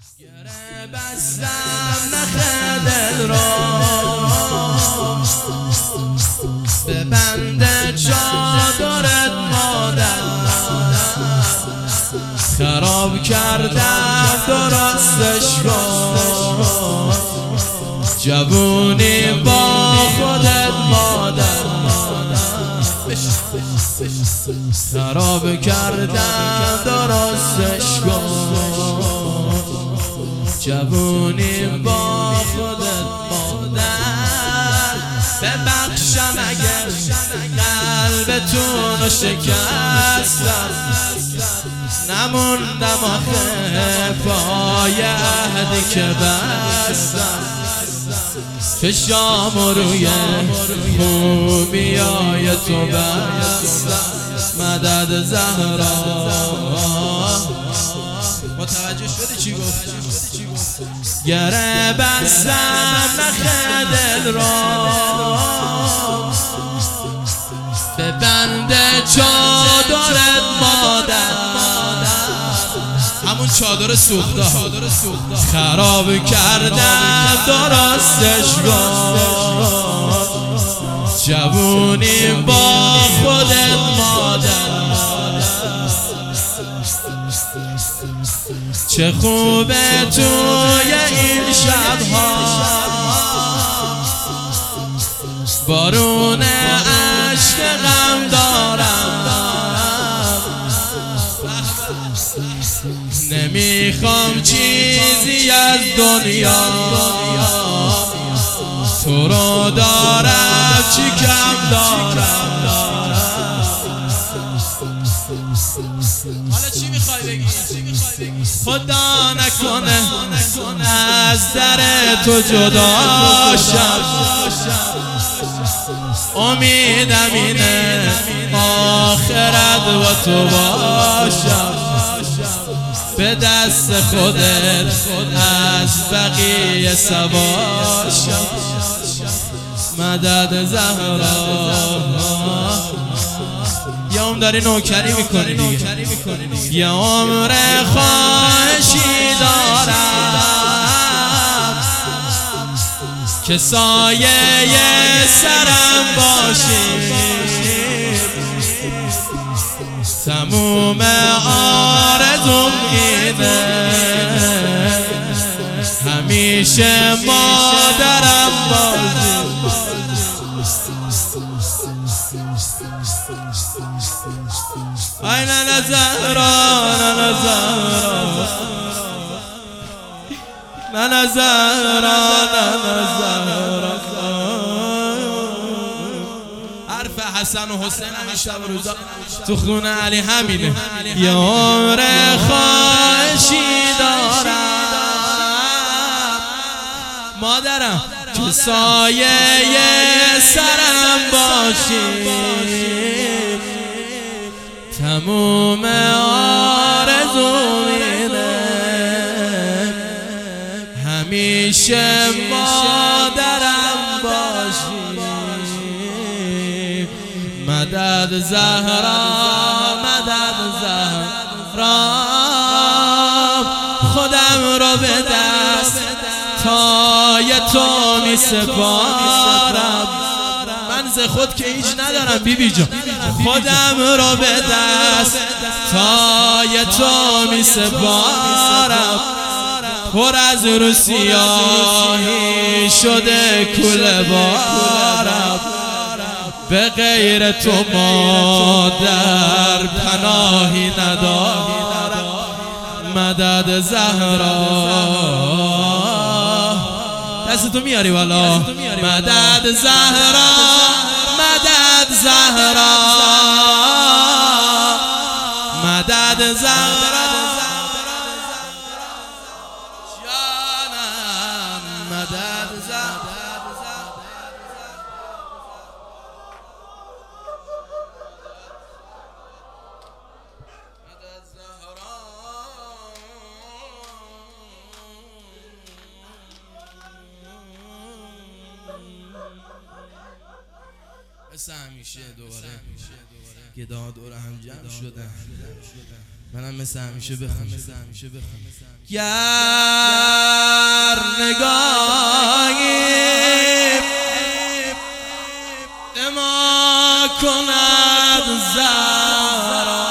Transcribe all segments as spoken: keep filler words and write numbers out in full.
گره بستم نخ دل را به بند چادرت مادر، خراب کردم درستش کن جوونی با خودت مادر، خراب کردم درستش کن جوونی با خودت مادر. ببخشم اگر قلبتون رو شکستم، نموندم آخه پای عهدی که بستم، چشام روی خوبیای تو بستم. مدد زهرا متوجه شدی چی گفتم؟ گره بستم نخ دل را به بند چادرت مادر، همون چادر سوخته ها، خراب کردم درستش کن جوونی با خودت مادر. چه خوبه توی این شبها بارون عشق غم دارم، نمیخوام چیزی از دنیا، تو رو دارم چی کم دارم. حالا چی میخوای بگی؟ خدا نکنه از در تو جدا شم، امیدم اینه آخرت با تو باشم، به دست خودت از بقیه سواشم. مدد زهرا یه عمر داری نوکری میکنی دیگه، یه عمر خواهشی دارم که سایه سرم باشی، تموم آرزوم اینه همیشه مادرم باشی. ای ننه زهرا ننه زهرا ننه زهرا ننه زهرا، حرف حسن و حسین همیشه شب و روزا تو خونه علی همینه. یه عمر خواهشی دارم مادرم که سایه سرم باشی، تموم آرزوم اینه همیشه مادرم باشی. مدد زهرا مدد زهرا، خودم رو به دست تای تو می سپارم، من ز خود که هیچ ندارم بیبی جان، خودم رو به دست تای تو می سپارم، پر از رو سیاهی شده کوله بارم، به غیر تو مادر پناهی ندارم. مدد زهرا دست تو میاری والا، مدد زهرا مدد زهرا مدد زهرا جانم، مدد زهرا. مثل همیشه دوباره گدا دور هم جمع شدن، منم مثل همیشه بخونم. گر نگاهی به ما کند زهرا،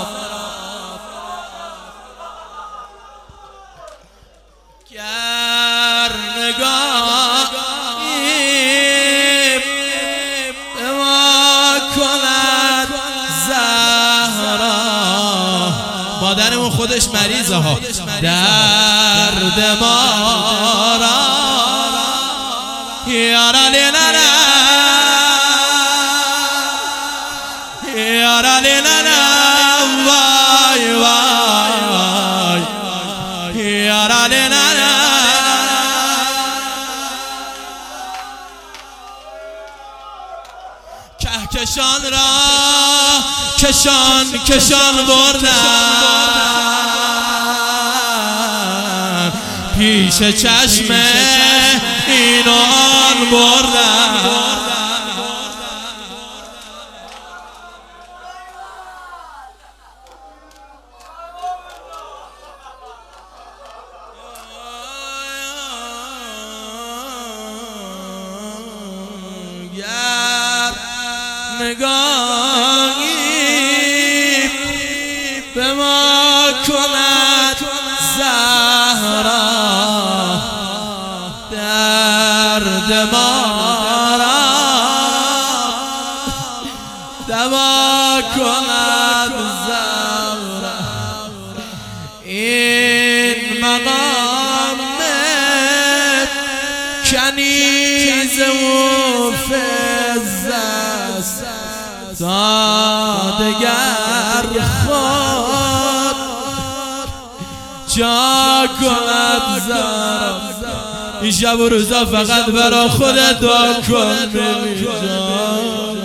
گر نگاهی به ما کند زهرا، مادرمون خودش مریضه ها، درد ما را یارا لیلالا یارا لیلالا وای وای یارا لیلالا. کهکشان را کشان کشان بردن، پیش چشم اینان بردن. گر نگاهی به ما کند زهرا، درد ما را دوا کند زهرا. این مقام کنیز و فزست تا دگر خود جا کند زهرا. این شب و روزا فقط برا خودت دعا کن ببین جان.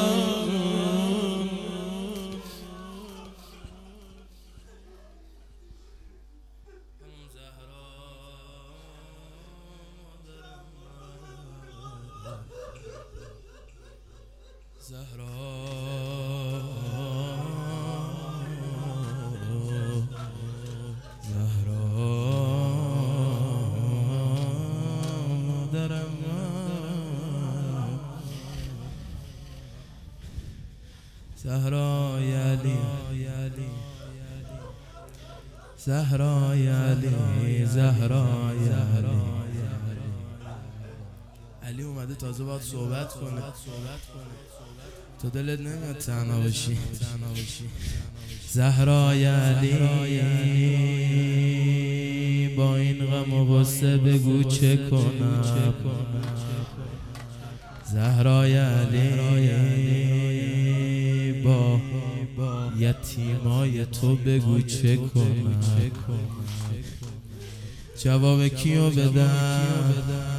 زهرا زهرا مادرم، زهرا علی زهرا علی زهرا علی. علی اومده تازه باید صحبت کنه، تو دلت نمیاد تنها باشی. زهرا علی با این غم و غصه بگو چه کنم. زهرا علی با یتیمای تو بگو چه کنم. جواب کیو بدم؟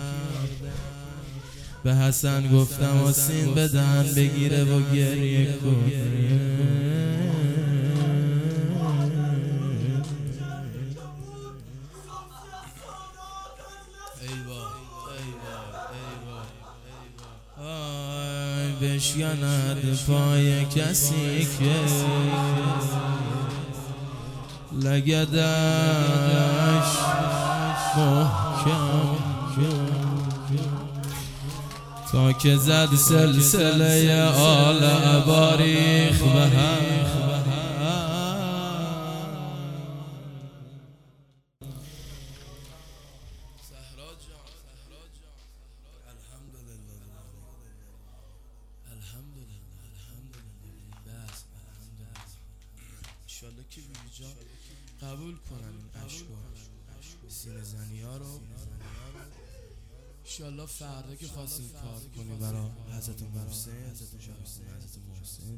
به حسن گفتم آسین بدن بگیره و گریه کنه. آی بشکند پای کسی که لگدش محکم تا که زد سلسله آل اباریخ به هم. زهرا جان الحمدلله الحمدلله الحمدلله بس الحمدلله. انشالله که بیبی جان قبول کنن این عشق و سینه زنی ها رو. انشالله فردا که خواستیم کار کنی برای حضرت محسن، حضرت محسن حضرت محسن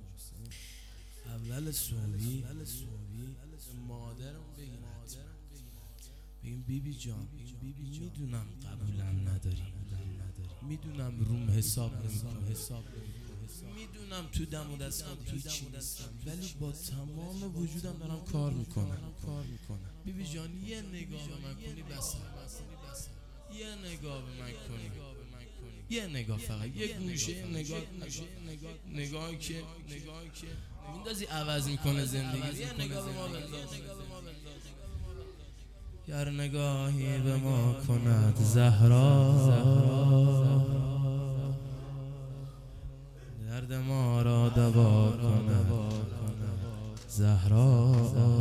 اول صوبی مادرم بگیم بگیم بیبی جان میدونم قبولم نداری، میدونم روم حساب نمیکنم، میدونم تو دم و دستم هیچی نیستم، ولی با تمام وجودم دارم کار میکنم. بیبی جان یه نگاه به من کنی بس، یه نگاه به من کنی، یه نگاه فقط، یک گوشه نگاه نگاه نگاهی که میندازی عوض میکنه زندگی. یه نگاه به ما بنداز، گر نگاهی به ما کند زهرا، درد ما را دوا کند زهرا.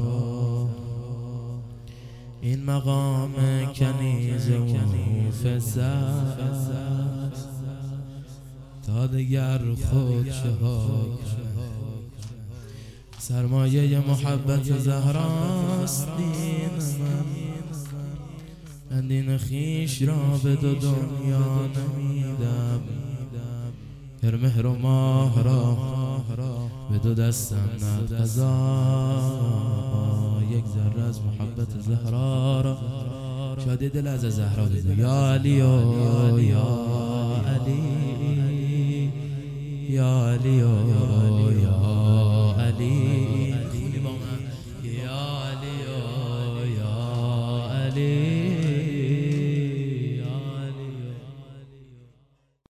این مقام کنیز و فزت تا دگر خود شهاد. سرمایه محبت زهراست دین من، من دین خیش را به دو دنیا نمیدم. هر مهر و ماه را به دو دستم ند قضا. یک ذره از محبت زهرا را شادی دل از زهرا بده. یا علی و یا علی، یا علی و یا علی.